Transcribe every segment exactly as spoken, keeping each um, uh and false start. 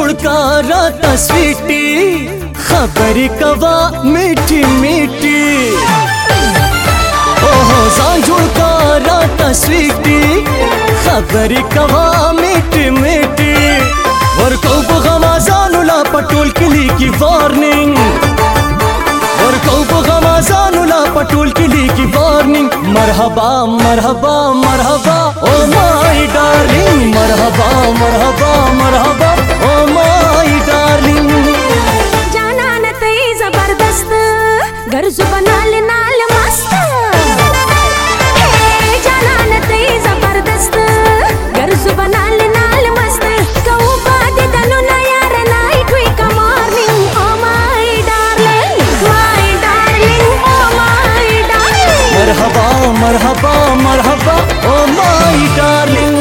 जुड़का राता स्वीटी खबर कवा मीठी मीठी ओहो जान जुड़का राता स्वीटी खबर कवा मीठी मीठी और कौब गमाजानुला पटोल किली की वार्निंग और कौब गमाजानुला पटोल किली की वार्निंग मरहबा मरहबा मरहबा ओ माय डार्लिंग मरहबा मरहबा मरहबा ओ माय डार्लिंग जाना न तई जबरदस्त गर्ज बनाल नाल मस्त जाना न तई जबरदस्त गर्ज बनाल नाल मस्त कहूं बात तनु ना यार नाइट वी का morning oh my darling my darling oh my darling मरहबा मरहबा मरहबा ओ माय डार्लिंग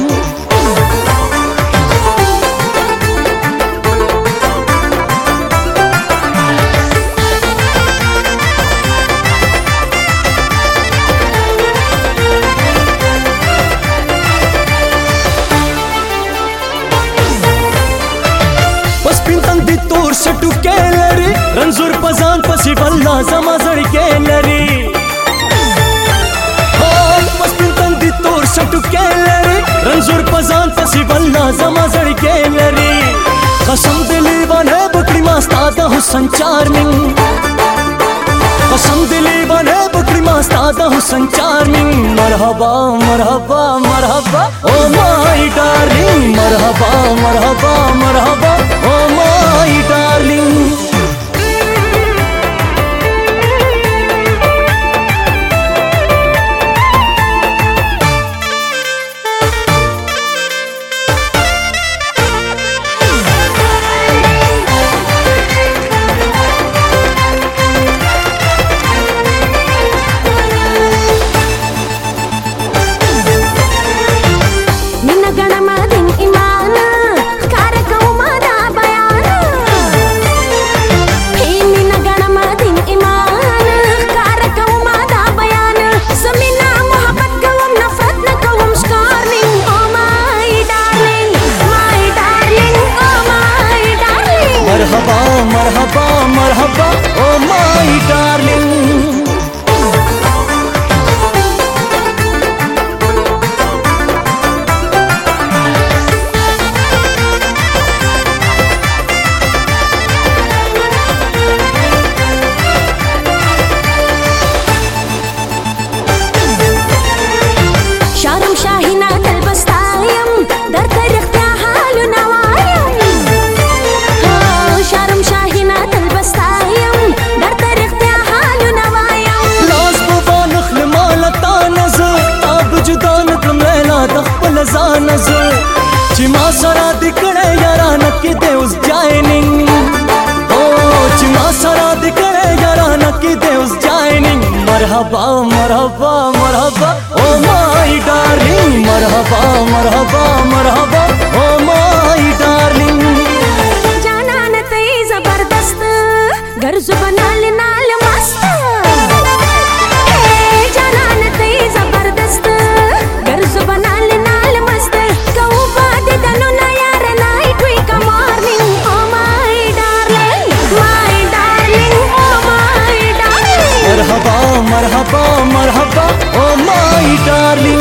सटू केलरी रंजूर पजान पसी वल्ला जमा जड़ी केलरी पस्पिन तंदी तोर सटू केलरी रंजूर पजान पसी वल्ला जमा जड़ी केलरी कसम दिली बने बकरी मास्तादा हुसन चार्मिंग कसम दिली बने बकरी मास्तादा हुसन चार्मिंग मरहबा मरहबा मरहबा ओ माय डार्लिंग मरहबा मरहबा मरहबा ओ माय डार्लिंग मरहबा मरहबा मरहबा ओ माय डार्लिंग शारम शाहीना दल बस्तायम दर तरख्ता हाल नवायम शारम शाहीना दल बस्तायम दर तरख्ता हाल नवायम लाज बुबा नखल मालता नजर ताब जुदान कम लैला दखल जा नजर चिमा सरा दिकड़े यारा नकी दे उस जाइनिंग ओ चिमा सरा दिकड़े यारा नकी दे उस जाइनिंग मरहबा मरहबा मरहबा ओ माय डार्लिंग मरहबा मरहबा मरहबा ओ माय डार्लिंग जाना न तई जबरदस्त गर्ज बनाल नाल मस्त जाना न तई जबरदस्त गर्ज बनाल नाल मस्त कहूं बात तनु ना यार नाइट वी का morning oh my darling my darling oh my darling मरहबा मरहबा मरहबा ओ माय डार्लिंग